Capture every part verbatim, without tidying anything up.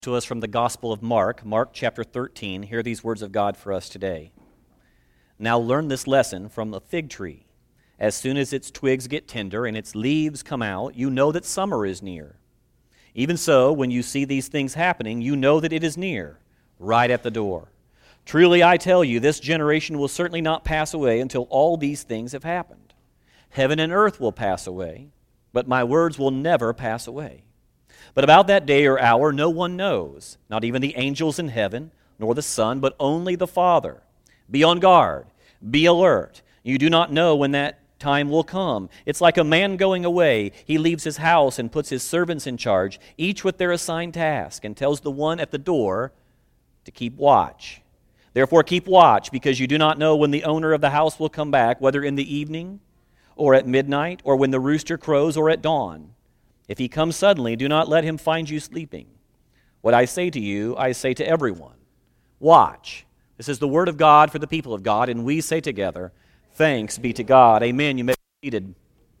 To us from the Gospel of Mark, Mark chapter thirteen. Hear these words of God for us today. Now learn this lesson from a fig tree. As soon as its twigs get tender and its leaves come out, you know that summer is near. Even so, when you see these things happening, you know that it is near, right at the door. Truly I tell you, this generation will certainly not pass away until all these things have happened. Heaven and earth will pass away, but my words will never pass away. But about that day or hour no one knows, not even the angels in heaven, nor the Son, but only the Father. Be on guard, be alert. You do not know when that time will come. It's like a man going away. He leaves his house and puts his servants in charge, each with their assigned task, and tells the one at the door to keep watch. Therefore keep watch, because you do not know when the owner of the house will come back, whether in the evening or at midnight, or when the rooster crows or at dawn. If he comes suddenly, do not let him find you sleeping. What I say to you, I say to everyone. Watch. This is the word of God for the people of God, and we say together, thanks be to God. Amen. You may be seated.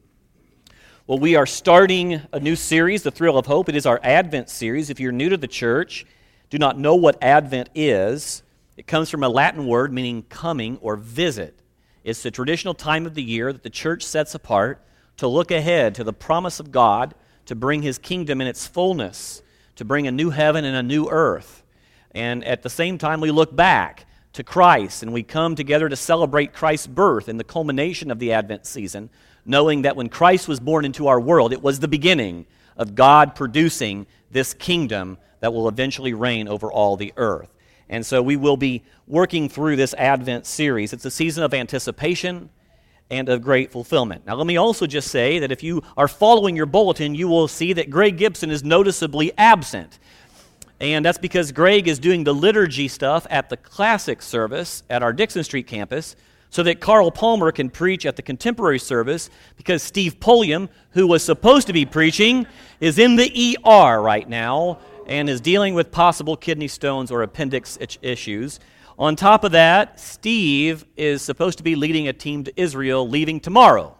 Well, we are starting a new series, The Thrill of Hope. It is our Advent series. If you're new to the church, do not know what Advent is, it comes from a Latin word meaning coming or visit. It's the traditional time of the year that the church sets apart to look ahead to the promise of God to bring His kingdom in its fullness, to bring a new heaven and a new earth. And at the same time, we look back to Christ, and we come together to celebrate Christ's birth and the culmination of the Advent season, knowing that when Christ was born into our world, it was the beginning of God producing this kingdom that will eventually reign over all the earth. And so we will be working through this Advent series. It's a season of anticipation and of great fulfillment. Now, let me also just say that if you are following your bulletin, you will see that Greg Gibson is noticeably absent. And that's because Greg is doing the liturgy stuff at the classic service at our Dixon Street campus so that Carl Palmer can preach at the contemporary service, because Steve Pulliam, who was supposed to be preaching, is in the E R right now and is dealing with possible kidney stones or appendix issues. On top of that, Steve is supposed to be leading a team to Israel, leaving tomorrow.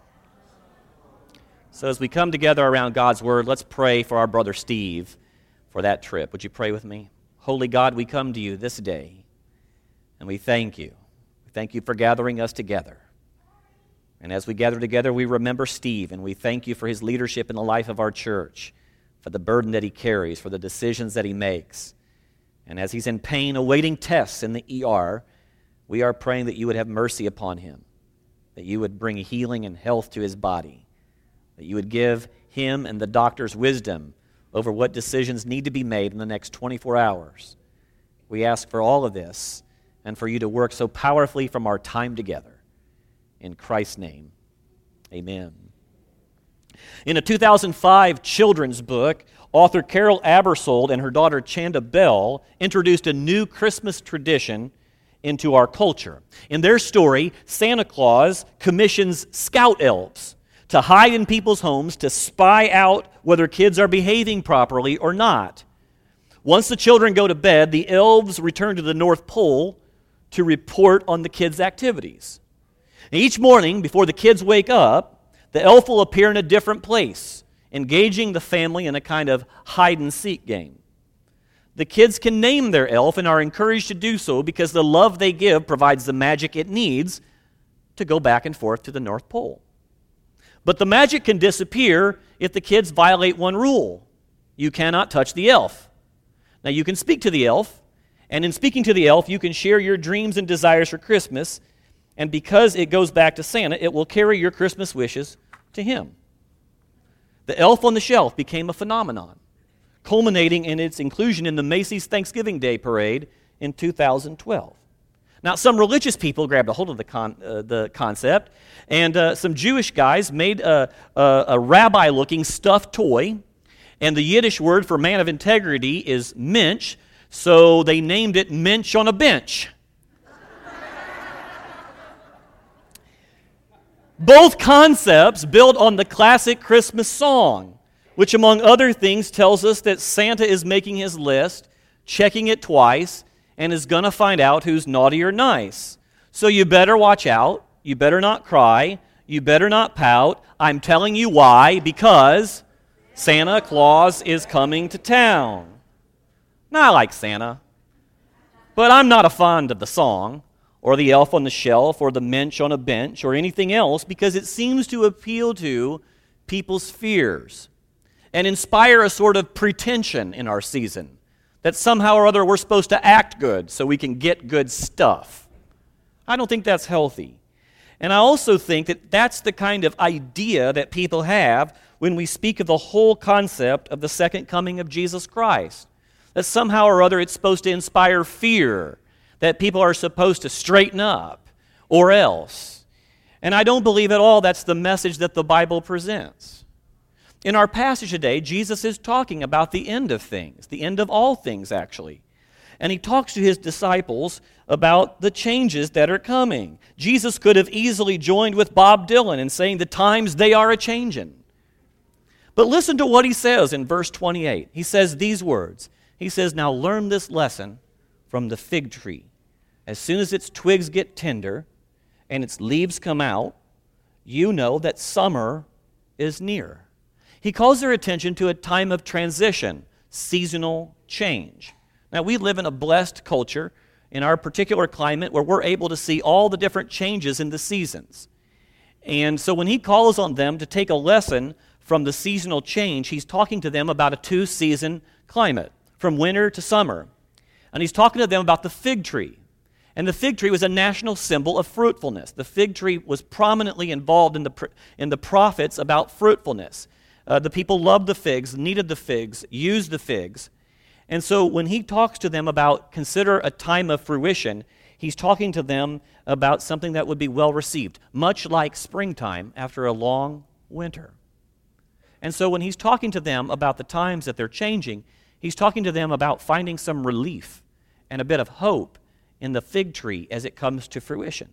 So as we come together around God's Word, let's pray for our brother Steve for that trip. Would you pray with me? Holy God, we come to you this day, and we thank you. We thank you for gathering us together. And as we gather together, we remember Steve, and we thank you for his leadership in the life of our church, for the burden that he carries, for the decisions that he makes. And as he's in pain, awaiting tests in the E R, we are praying that you would have mercy upon him, that you would bring healing and health to his body, that you would give him and the doctors wisdom over what decisions need to be made in the next twenty-four hours. We ask for all of this and for you to work so powerfully from our time together. In Christ's name, amen. In a two thousand five children's book, author Carol Abersold and her daughter Chanda Bell introduced a new Christmas tradition into our culture. In their story, Santa Claus commissions scout elves to hide in people's homes to spy out whether kids are behaving properly or not. Once the children go to bed, the elves return to the North Pole to report on the kids' activities. Each morning, before the kids wake up, the elf will appear in a different place, engaging the family in a kind of hide-and-seek game. The kids can name their elf and are encouraged to do so because the love they give provides the magic it needs to go back and forth to the North Pole. But the magic can disappear if the kids violate one rule. You cannot touch the elf. Now, you can speak to the elf, and in speaking to the elf, you can share your dreams and desires for Christmas, and because it goes back to Santa, it will carry your Christmas wishes to him. The elf on the shelf became a phenomenon, culminating in its inclusion in the Macy's Thanksgiving Day Parade in two thousand twelve. Now, some religious people grabbed a hold of the con, uh, the concept, and uh, some Jewish guys made a, a, a rabbi-looking stuffed toy, and the Yiddish word for man of integrity is mensch, so they named it Mensch on a Bench. Both concepts build on the classic Christmas song, which among other things tells us that Santa is making his list, checking it twice, and is going to find out who's naughty or nice. So you better watch out, you better not cry, you better not pout. I'm telling you why, because Santa Claus is coming to town. Now, I like Santa, but I'm not a fond of the song, or the elf on the shelf, or the Mensch on a bench, or anything else, because it seems to appeal to people's fears and inspire a sort of pretension in our season, that somehow or other we're supposed to act good so we can get good stuff. I don't think that's healthy. And I also think that that's the kind of idea that people have when we speak of the whole concept of the second coming of Jesus Christ. That somehow or other it's supposed to inspire fear, that people are supposed to straighten up, or else. And I don't believe at all that's the message that the Bible presents. In our passage today, Jesus is talking about the end of things, the end of all things, actually. And he talks to his disciples about the changes that are coming. Jesus could have easily joined with Bob Dylan in saying the times they are a-changin'. But listen to what he says in verse twenty-eight. He says these words. He says, "Now learn this lesson from the fig tree. As soon as its twigs get tender and its leaves come out, you know that summer is near." He calls their attention to a time of transition, seasonal change. Now, we live in a blessed culture in our particular climate where we're able to see all the different changes in the seasons. And so when he calls on them to take a lesson from the seasonal change, he's talking to them about a two-season climate, from winter to summer. And he's talking to them about the fig tree. And the fig tree was a national symbol of fruitfulness. The fig tree was prominently involved in the, in the prophets about fruitfulness. Uh, the people loved the figs, needed the figs, used the figs. And so when he talks to them about consider a time of fruition, he's talking to them about something that would be well received, much like springtime after a long winter. And so when he's talking to them about the times that they're changing, he's talking to them about finding some relief and a bit of hope in the fig tree as it comes to fruition.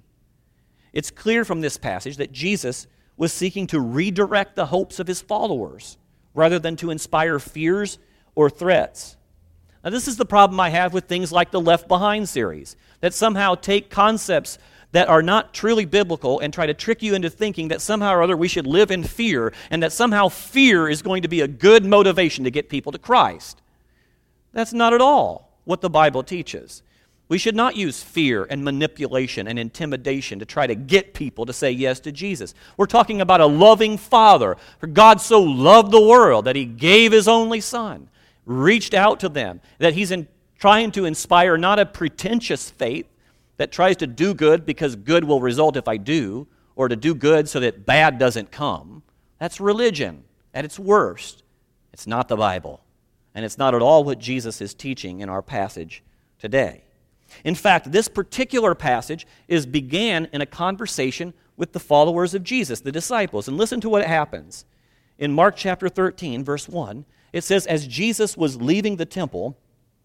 It's clear from this passage that Jesus was seeking to redirect the hopes of his followers rather than to inspire fears or threats. Now, this is the problem I have with things like the Left Behind series, that somehow take concepts that are not truly biblical and try to trick you into thinking that somehow or other we should live in fear and that somehow fear is going to be a good motivation to get people to Christ. That's not at all what the Bible teaches. We should not use fear and manipulation and intimidation to try to get people to say yes to Jesus. We're talking about a loving Father. For God so loved the world that he gave his only Son, reached out to them, that he's in, trying to inspire not a pretentious faith that tries to do good because good will result if I do, or to do good so that bad doesn't come. That's religion at its worst. It's not the Bible. And it's not at all what Jesus is teaching in our passage today. In fact, this particular passage is began in a conversation with the followers of Jesus, the disciples. And listen to what happens. In Mark chapter thirteen, verse one, it says, "As Jesus was leaving the temple,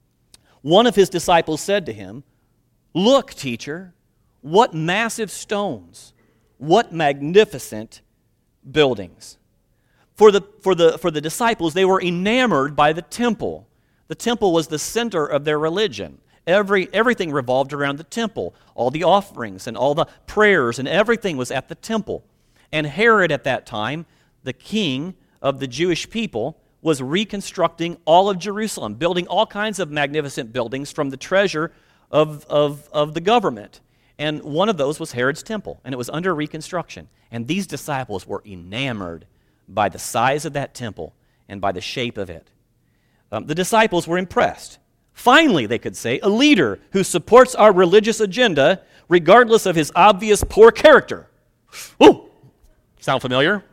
one of his disciples said to him, 'Look, teacher, what massive stones, what magnificent buildings.'" For the, for the, for the disciples, they were enamored by the temple. The temple was the center of their religion. Every, everything revolved around the temple. All the offerings and all the prayers and everything was at the temple. And Herod at that time, the king of the Jewish people, was reconstructing all of Jerusalem, building all kinds of magnificent buildings from the treasure of, of, of the government. And one of those was Herod's temple, and it was under reconstruction. And these disciples were enamored by the size of that temple and by the shape of it. Um, the disciples were impressed. Finally, they could say, a leader who supports our religious agenda regardless of his obvious poor character. Ooh, sound familiar?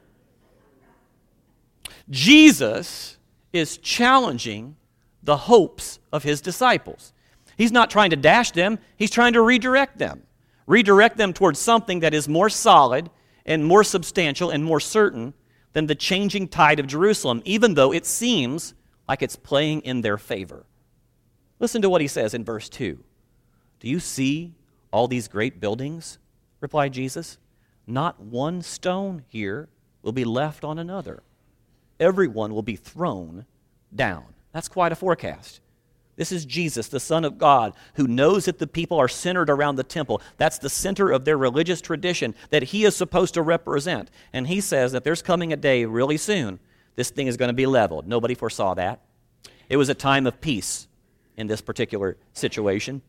Jesus is challenging the hopes of his disciples. He's not trying to dash them, he's trying to redirect them. Redirect them towards something that is more solid and more substantial and more certain than the changing tide of Jerusalem, even though it seems like it's playing in their favor. Listen to what he says in verse two. "Do you see all these great buildings?" replied Jesus. "Not one stone here will be left on another. Everyone will be thrown down." That's quite a forecast. This is Jesus, the Son of God, who knows that the people are centered around the temple. That's the center of their religious tradition that he is supposed to represent. And he says that there's coming a day really soon, this thing is going to be leveled. Nobody foresaw that. It was a time of peace in this particular situation.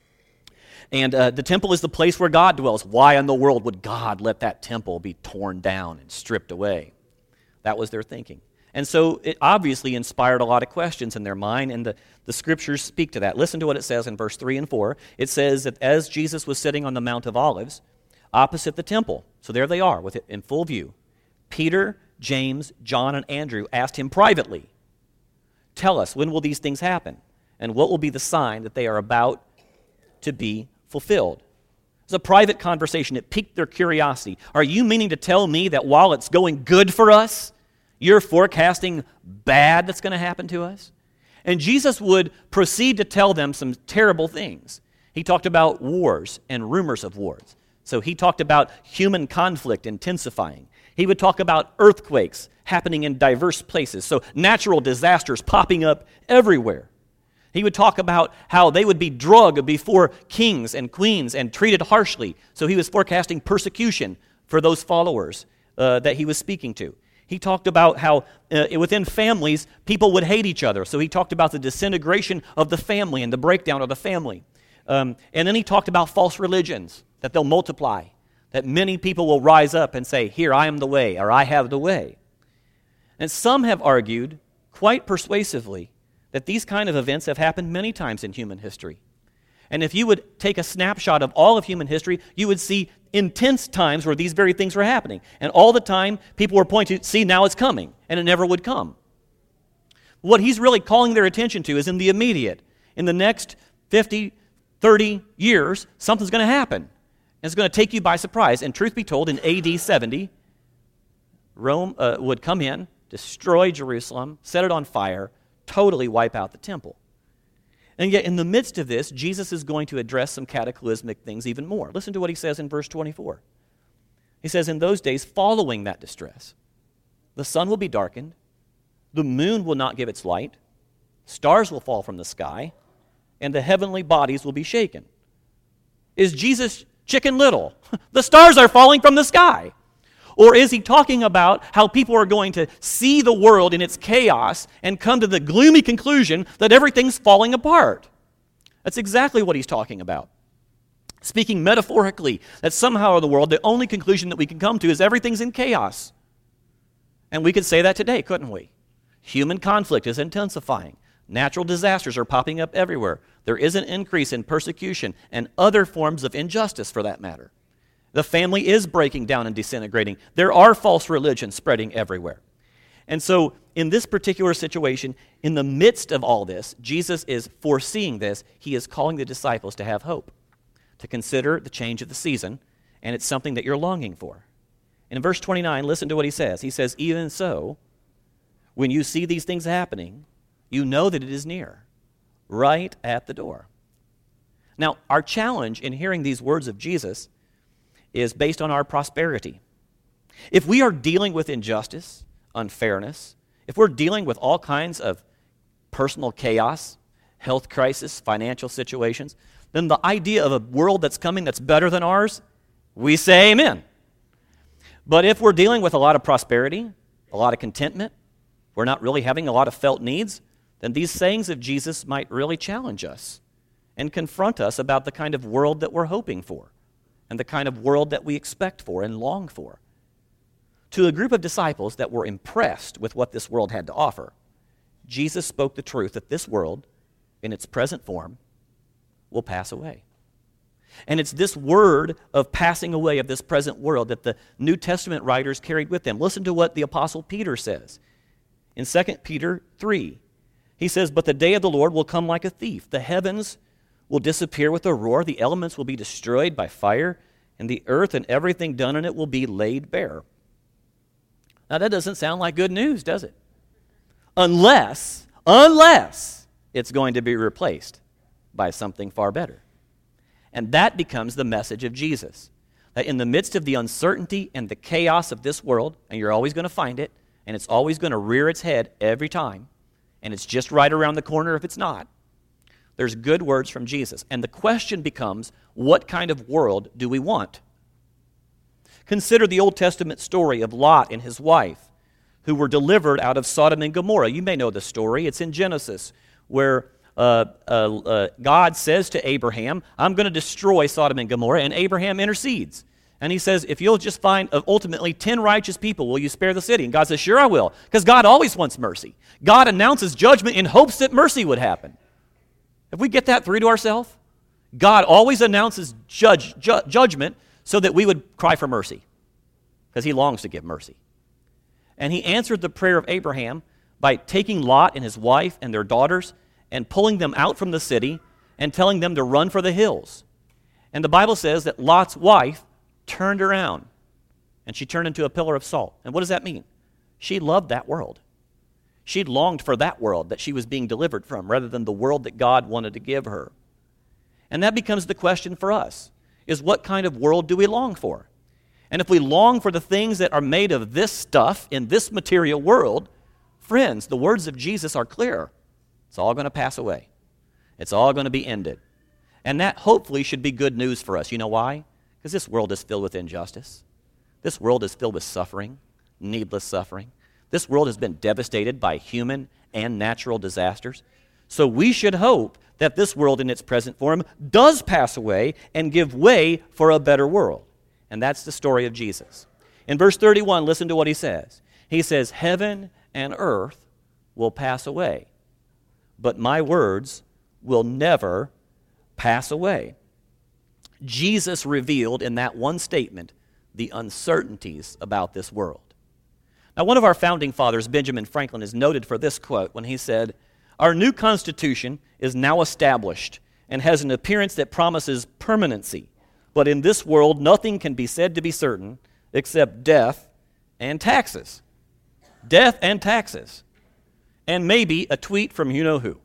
And uh, the temple is the place where God dwells. Why in the world would God let that temple be torn down and stripped away? That was their thinking. And so it obviously inspired a lot of questions in their mind, and the, the scriptures speak to that. Listen to what it says in verse three and four. It says that as Jesus was sitting on the Mount of Olives, opposite the temple, so there they are with it in full view, Peter, James, John, and Andrew asked him privately, "Tell us, when will these things happen? And what will be the sign that they are about to be fulfilled?" It's a private conversation. It piqued their curiosity. Are you meaning to tell me that while it's going good for us, you're forecasting bad that's going to happen to us? And Jesus would proceed to tell them some terrible things. He talked about wars and rumors of wars. So he talked about human conflict intensifying. He would talk about earthquakes happening in diverse places, so natural disasters popping up everywhere. He would talk about how they would be drugged before kings and queens and treated harshly. So he was forecasting persecution for those followers uh, that he was speaking to. He talked about how uh, within families, people would hate each other. So he talked about the disintegration of the family and the breakdown of the family. Um, and then he talked about false religions, that they'll multiply, that many people will rise up and say, "Here, I am the way," or "I have the way." And some have argued quite persuasively that these kind of events have happened many times in human history. And if you would take a snapshot of all of human history, you would see intense times where these very things were happening. And all the time, people were pointing to, "See, now it's coming," and it never would come. What he's really calling their attention to is in the immediate. In the next fifty, thirty years, something's going to happen. And it's going to take you by surprise. And truth be told, in A D seventy, Rome uh, would come in, destroy Jerusalem, set it on fire, totally wipe out the temple. And yet, in the midst of this, Jesus is going to address some cataclysmic things even more. Listen to what he says in verse twenty-four. He says, "In those days following that distress, the sun will be darkened, the moon will not give its light, stars will fall from the sky, and the heavenly bodies will be shaken." Is Jesus Chicken Little? The stars are falling from the sky. Or is he talking about how people are going to see the world in its chaos and come to the gloomy conclusion that everything's falling apart? That's exactly what he's talking about. Speaking metaphorically, that somehow in the world, the only conclusion that we can come to is everything's in chaos. And we could say that today, couldn't we? Human conflict is intensifying. Natural disasters are popping up everywhere. There is an increase in persecution and other forms of injustice, for that matter. The family is breaking down and disintegrating. There are false religions spreading everywhere. And so, in this particular situation, in the midst of all this, Jesus is foreseeing this. He is calling the disciples to have hope, to consider the change of the season, and it's something that you're longing for. And in verse twenty-nine, listen to what he says. He says, "Even so, when you see these things happening, you know that it is near, right at the door." Now, our challenge in hearing these words of Jesus is based on our prosperity. If we are dealing with injustice, unfairness, if we're dealing with all kinds of personal chaos, health crisis, financial situations, then the idea of a world that's coming that's better than ours, we say amen. But if we're dealing with a lot of prosperity, a lot of contentment, we're not really having a lot of felt needs, then these sayings of Jesus might really challenge us and confront us about the kind of world that we're hoping for and the kind of world that we expect for and long for. To a group of disciples that were impressed with what this world had to offer, Jesus spoke the truth that this world, in its present form, will pass away. And it's this word of passing away of this present world that the New Testament writers carried with them. Listen to what the Apostle Peter says. In Second Peter three, he says, "But the day of the Lord will come like a thief. The heavens will disappear with a roar, the elements will be destroyed by fire, and the earth and everything done in it will be laid bare." Now that doesn't sound like good news, does it? Unless, unless it's going to be replaced by something far better. And that becomes the message of Jesus. That in the midst of the uncertainty and the chaos of this world, and you're always going to find it, and it's always going to rear its head every time, and it's just right around the corner if it's not, there's good words from Jesus. And the question becomes, what kind of world do we want? Consider the Old Testament story of Lot and his wife, who were delivered out of Sodom and Gomorrah. You may know the story. It's in Genesis, where uh, uh, uh, God says to Abraham, I'm going to destroy Sodom and Gomorrah, and Abraham intercedes. And he says, if you'll just find uh, ultimately ten righteous people, will you spare the city? And God says, sure I will, because God always wants mercy. God announces judgment in hopes that mercy would happen. If we get that through to ourselves, God always announces judge, ju- judgment so that we would cry for mercy, because he longs to give mercy. And he answered the prayer of Abraham by taking Lot and his wife and their daughters and pulling them out from the city and telling them to run for the hills. And the Bible says that Lot's wife turned around, and she turned into a pillar of salt. And what does that mean? She loved that world. She longed for that world that she was being delivered from rather than the world that God wanted to give her. And that becomes the question for us, is what kind of world do we long for? And if we long for the things that are made of this stuff in this material world, friends, the words of Jesus are clear. It's all going to pass away. It's all going to be ended. And that hopefully should be good news for us. You know why? Because this world is filled with injustice. This world is filled with suffering, needless suffering. This world has been devastated by human and natural disasters. So we should hope that this world in its present form does pass away and give way for a better world. And that's the story of Jesus. In verse thirty-one, listen to what he says. He says, heaven and earth will pass away, but my words will never pass away. Jesus revealed in that one statement the uncertainties about this world. Now, one of our founding fathers, Benjamin Franklin, is noted for this quote when he said, our new Constitution is now established and has an appearance that promises permanency. But in this world, nothing can be said to be certain except death and taxes. Death and taxes. And maybe a tweet from you-know-who.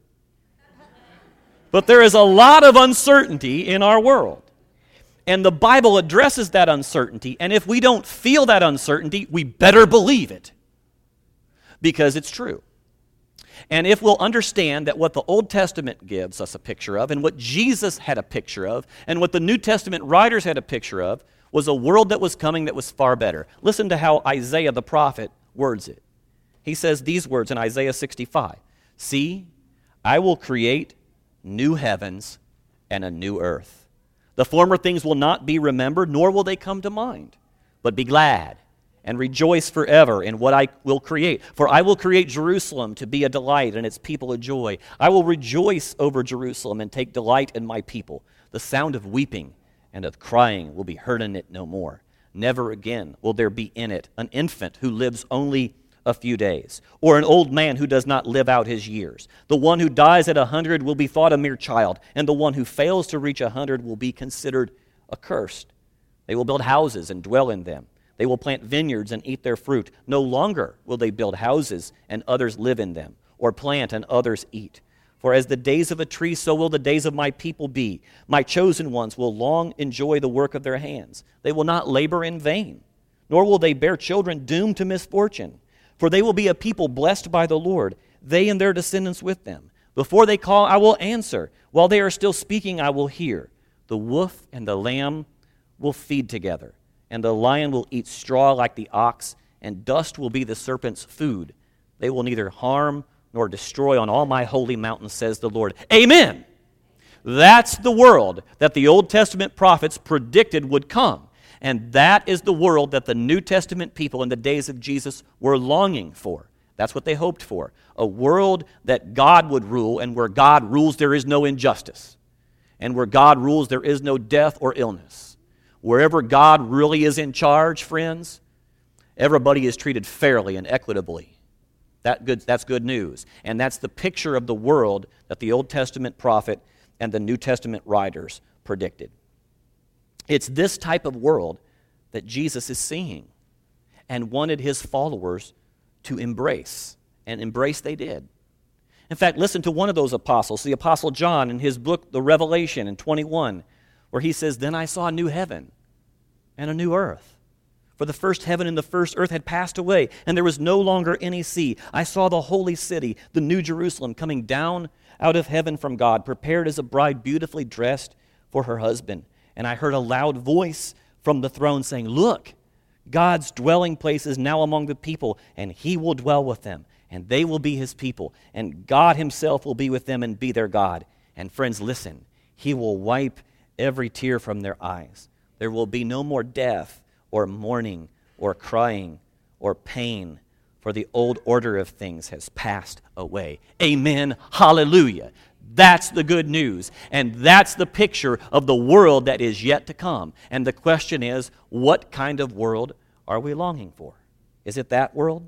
But there is a lot of uncertainty in our world. And the Bible addresses that uncertainty. And if we don't feel that uncertainty, we better believe it. Because it's true. And if we'll understand that what the Old Testament gives us a picture of, and what Jesus had a picture of, and what the New Testament writers had a picture of, was a world that was coming that was far better. Listen to how Isaiah the prophet words it. He says these words in Isaiah sixty-five. See, I will create new heavens and a new earth. The former things will not be remembered, nor will they come to mind. But be glad and rejoice forever in what I will create. For I will create Jerusalem to be a delight and its people a joy. I will rejoice over Jerusalem and take delight in my people. The sound of weeping and of crying will be heard in it no more. Never again will there be in it an infant who lives only a few days, or an old man who does not live out his years. The one who dies at a hundred will be thought a mere child, and the one who fails to reach a hundred will be considered accursed. They will build houses and dwell in them. They will plant vineyards and eat their fruit. No longer will they build houses and others live in them, or plant and others eat. For as the days of a tree, so will the days of my people be. My chosen ones will long enjoy the work of their hands. They will not labor in vain, nor will they bear children doomed to misfortune. For they will be a people blessed by the Lord, they and their descendants with them. Before they call, I will answer. While they are still speaking, I will hear. The wolf and the lamb will feed together, and the lion will eat straw like the ox, and dust will be the serpent's food. They will neither harm nor destroy on all my holy mountains, says the Lord. Amen. That's the world that the Old Testament prophets predicted would come. And that is the world that the New Testament people in the days of Jesus were longing for. That's what they hoped for. A world that God would rule, and where God rules there is no injustice. And where God rules there is no death or illness. Wherever God really is in charge, friends, everybody is treated fairly and equitably. That good, that's good news. And that's the picture of the world that the Old Testament prophet and the New Testament writers predicted. It's this type of world that Jesus is seeing and wanted his followers to embrace. And embrace they did. In fact, listen to one of those apostles, the Apostle John, in his book, The Revelation, in twenty-one, where he says, Then I saw a new heaven and a new earth. For the first heaven and the first earth had passed away, and there was no longer any sea. I saw the holy city, the new Jerusalem, coming down out of heaven from God, prepared as a bride beautifully dressed for her husband. And I heard a loud voice from the throne saying, Look, God's dwelling place is now among the people, and he will dwell with them. and they will be his people, and God himself will be with them and be their God. And friends, listen, he will wipe every tear from their eyes. There will be no more death or mourning or crying or pain, for the old order of things has passed away. Amen. Hallelujah. That's the good news. And that's the picture of the world that is yet to come. And the question is, what kind of world are we longing for? Is it that world?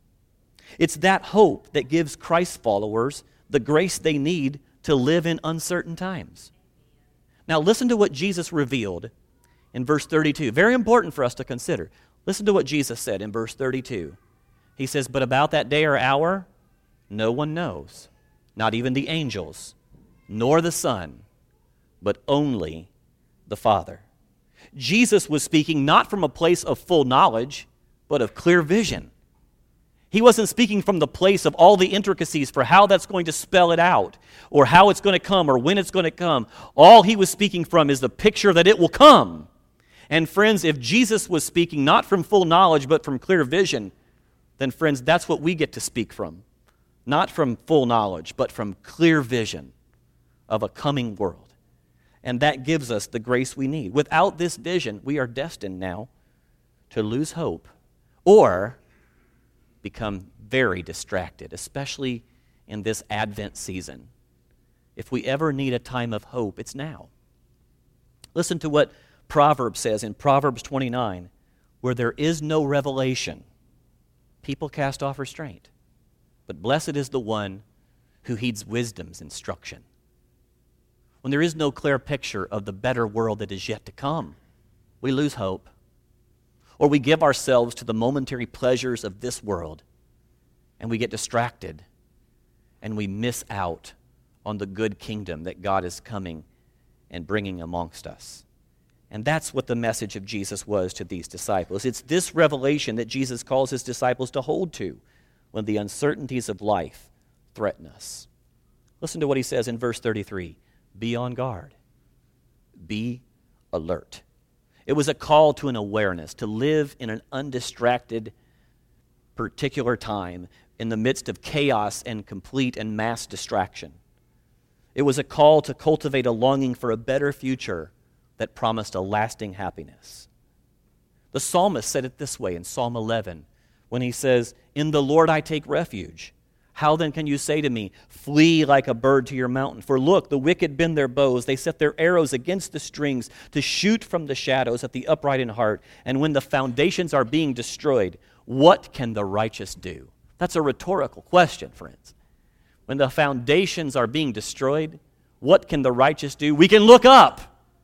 It's that hope that gives Christ followers the grace they need to live in uncertain times. Now listen to what Jesus revealed in verse thirty-two. Very important for us to consider. Listen to what Jesus said in verse thirty-two. He says, "But about that day or hour, no one knows, not even the angels, nor the Son, but only the Father." Jesus was speaking not from a place of full knowledge, but of clear vision. He wasn't speaking from the place of all the intricacies for how that's going to spell it out, or how it's going to come, or when it's going to come. All he was speaking from is the picture that it will come. And friends, if Jesus was speaking not from full knowledge, but from clear vision, then friends, that's what we get to speak from. Not from full knowledge, but from clear vision of a coming world. And that gives us the grace we need. Without this vision, we are destined now to lose hope or become very distracted, especially in this Advent season. If we ever need a time of hope, it's now. Listen to what Proverbs says in Proverbs twenty-nine, "Where there is no revelation, people cast off restraint. But blessed is the one who heeds wisdom's instruction." When there is no clear picture of the better world that is yet to come, we lose hope. Or we give ourselves to the momentary pleasures of this world, and we get distracted, and we miss out on the good kingdom that God is coming and bringing amongst us. And that's what the message of Jesus was to these disciples. It's this revelation that Jesus calls his disciples to hold to when the uncertainties of life threaten us. Listen to what he says in verse thirty-three. Be on guard. Be alert. It was a call to an awareness, to live in an undistracted, particular time in the midst of chaos and complete and mass distraction. It was a call to cultivate a longing for a better future that promised a lasting happiness. The psalmist said it this way in Psalm eleven, when he says, "In the Lord I take refuge. How then can you say to me, flee like a bird to your mountain? For look, the wicked bend their bows. They set their arrows against the strings to shoot from the shadows at the upright in heart. And when the foundations are being destroyed, what can the righteous do?" That's a rhetorical question, friends. When the foundations are being destroyed, what can the righteous do? We can look up.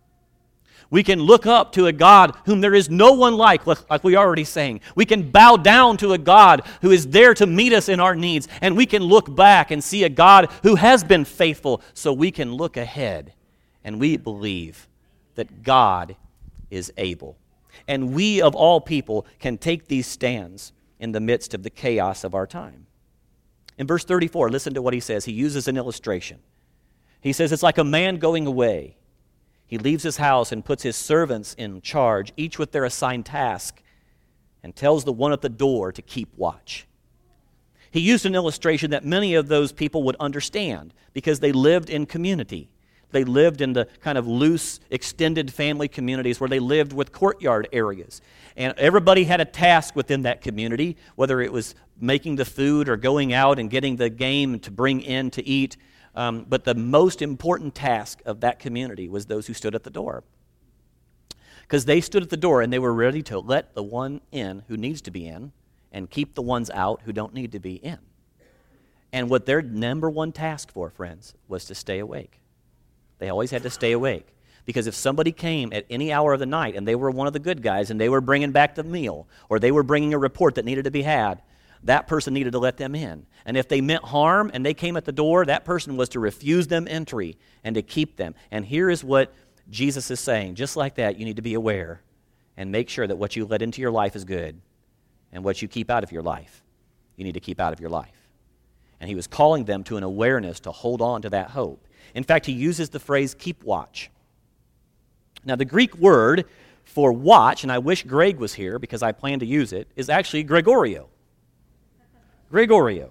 We can look up to a God whom there is no one like, like we already sang. We can bow down to a God who is there to meet us in our needs. And we can look back and see a God who has been faithful, so we can look ahead. And we believe that God is able. And we, of all people, can take these stands in the midst of the chaos of our time. In verse thirty-four, listen to what he says. He uses an illustration. He says, it's like a man going away. He leaves his house and puts his servants in charge, each with their assigned task, and tells the one at the door to keep watch. He used an illustration that many of those people would understand because they lived in community. They lived in the kind of loose, extended family communities where they lived with courtyard areas. And everybody had a task within that community, whether it was making the food or going out and getting the game to bring in to eat. Um, but the most important task of that community was those who stood at the door. Because they stood at the door and they were ready to let the one in who needs to be in and keep the ones out who don't need to be in. And what their number one task for, friends, was to stay awake. They always had to stay awake. Because if somebody came at any hour of the night and they were one of the good guys and they were bringing back the meal or they were bringing a report that needed to be had, that person needed to let them in. And if they meant harm and they came at the door, that person was to refuse them entry and to keep them. And here is what Jesus is saying. Just like that, you need to be aware and make sure that what you let into your life is good, and what you keep out of your life, you need to keep out of your life. And he was calling them to an awareness to hold on to that hope. In fact, he uses the phrase, keep watch. Now, the Greek word for watch, and I wish Greg was here because I plan to use it, is actually Gregorio. Gregorio.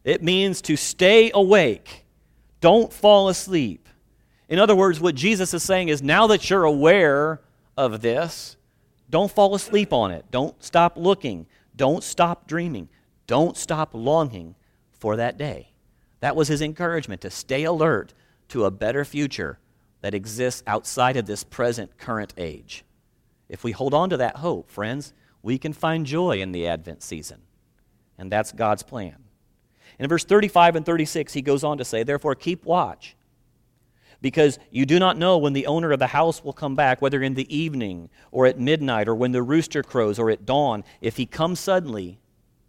It means to stay awake. Don't fall asleep. In other words, what Jesus is saying is now that you're aware of this, don't fall asleep on it. Don't stop looking. Don't stop dreaming. Don't stop longing for that day. That was his encouragement, to stay alert to a better future that exists outside of this present current age. If we hold on to that hope, friends, we can find joy in the Advent season. And that's God's plan. In verse thirty-five and thirty-six, he goes on to say, therefore keep watch, because you do not know when the owner of the house will come back, whether in the evening or at midnight or when the rooster crows or at dawn. If he comes suddenly,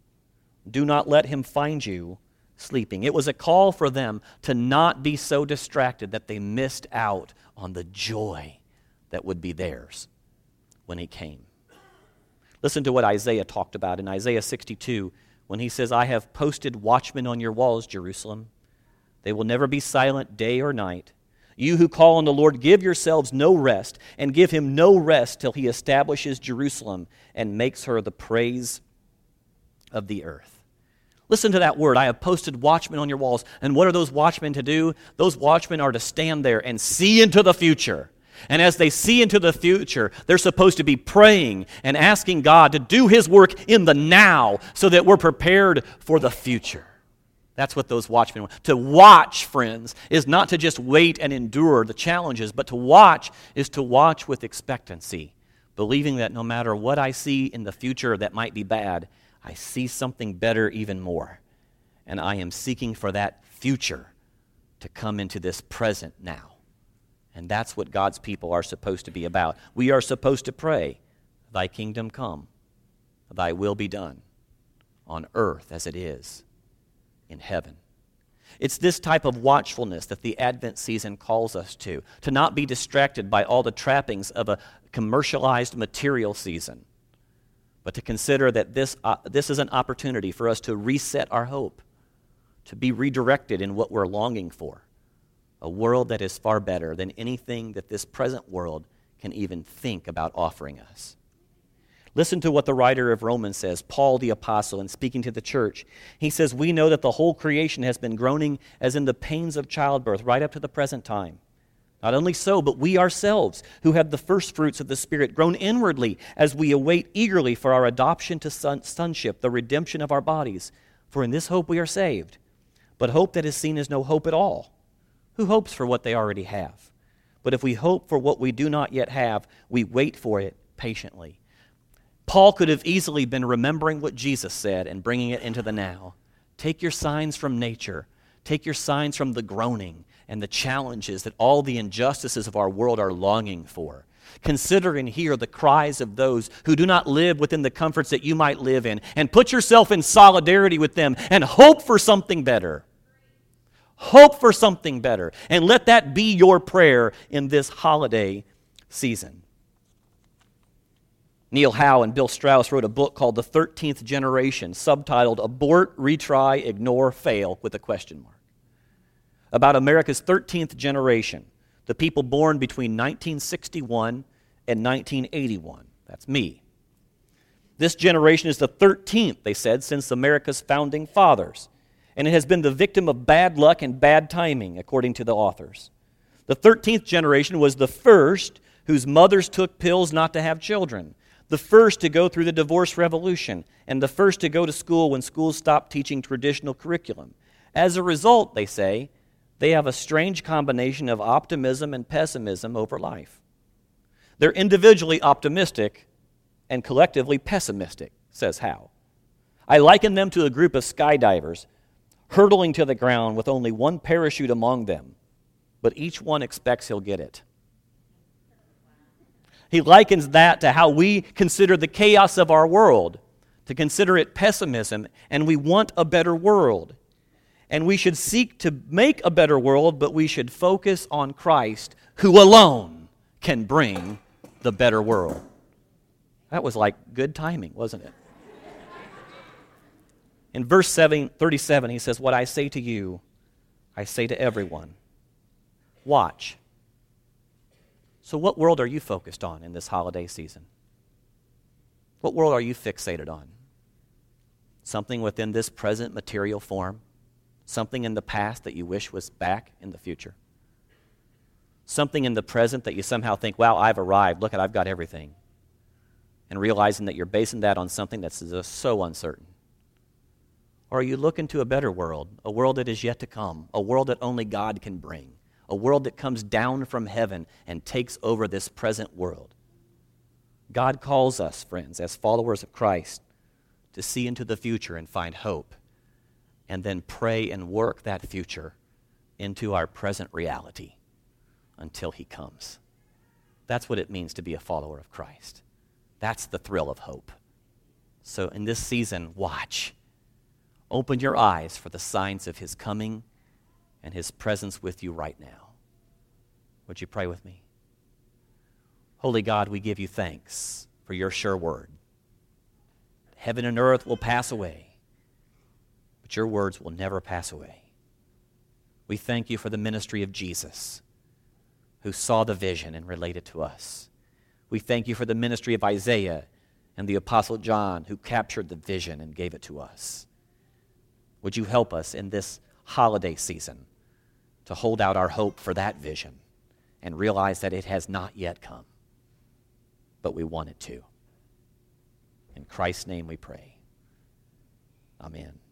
do not let him find you sleeping. It was a call for them to not be so distracted that they missed out on the joy that would be theirs when he came. Listen to what Isaiah talked about in Isaiah sixty-two when he says, I have posted watchmen on your walls, Jerusalem. They will never be silent day or night. You who call on the Lord, give yourselves no rest, and give him no rest till he establishes Jerusalem and makes her the praise of the earth. Listen to that word. I have posted watchmen on your walls. And what are those watchmen to do? Those watchmen are to stand there and see into the future. And as they see into the future, they're supposed to be praying and asking God to do his work in the now so that we're prepared for the future. That's what those watchmen want. To watch, friends, is not to just wait and endure the challenges, but to watch is to watch with expectancy, believing that no matter what I see in the future that might be bad, I see something better even more. And I am seeking for that future to come into this present now. And that's what God's people are supposed to be about. We are supposed to pray, thy kingdom come, thy will be done, on earth as it is in heaven. It's this type of watchfulness that the Advent season calls us to, to not be distracted by all the trappings of a commercialized material season, but to consider that this, uh, this is an opportunity for us to reset our hope, to be redirected in what we're longing for. A world that is far better than anything that this present world can even think about offering us. Listen to what the writer of Romans says, Paul the apostle, in speaking to the church. He says, we know that the whole creation has been groaning as in the pains of childbirth right up to the present time. Not only so, but we ourselves, who have the first fruits of the Spirit, groan inwardly as we await eagerly for our adoption to son- sonship, the redemption of our bodies. For in this hope we are saved. But hope that is seen is no hope at all. Who hopes for what they already have? But if we hope for what we do not yet have, we wait for it patiently. Paul could have easily been remembering what Jesus said and bringing it into the now. Take your signs from nature. Take your signs from the groaning and the challenges that all the injustices of our world are longing for. Consider and hear the cries of those who do not live within the comforts that you might live in, and put yourself in solidarity with them and hope for something better. Hope for something better. And let that be your prayer in this holiday season. Neil Howe and Bill Strauss wrote a book called The thirteenth Generation, subtitled Abort, Retry, Ignore, Fail, with a question mark, about America's thirteenth generation, the people born between nineteen sixty-one and nineteen eighty-one. That's me. This generation is the thirteenth, they said, since America's founding fathers. And it has been the victim of bad luck and bad timing, according to the authors. The thirteenth generation was the first whose mothers took pills not to have children, the first to go through the divorce revolution, and the first to go to school when schools stopped teaching traditional curriculum. As a result, they say, they have a strange combination of optimism and pessimism over life. They're individually optimistic and collectively pessimistic, says Howe. I liken them to a group of skydivers hurtling to the ground with only one parachute among them, but each one expects he'll get it. He likens that to how we consider the chaos of our world, to consider it pessimism, and we want a better world. And we should seek to make a better world, but we should focus on Christ, who alone can bring the better world. That was like good timing, wasn't it? In verse thirty-seven, he says, what I say to you, I say to everyone. Watch. So what world are you focused on in this holiday season? What world are you fixated on? Something within this present material form? Something in the past that you wish was back in the future? Something in the present that you somehow think, wow, I've arrived, look at, I've got everything. And realizing that you're basing that on something that's just so uncertain. Or are you looking to a better world, a world that is yet to come, a world that only God can bring, a world that comes down from heaven and takes over this present world? God calls us, friends, as followers of Christ, to see into the future and find hope, and then pray and work that future into our present reality until he comes. That's what it means to be a follower of Christ. That's the thrill of hope. So in this season, watch. Open your eyes for the signs of his coming and his presence with you right now. Would you pray with me? Holy God, we give you thanks for your sure word. Heaven and earth will pass away, but your words will never pass away. We thank you for the ministry of Jesus, who saw the vision and related to us. We thank you for the ministry of Isaiah and the Apostle John, who captured the vision and gave it to us. Would you help us in this holiday season to hold out our hope for that vision and realize that it has not yet come, but we want it to. In Christ's name we pray. Amen.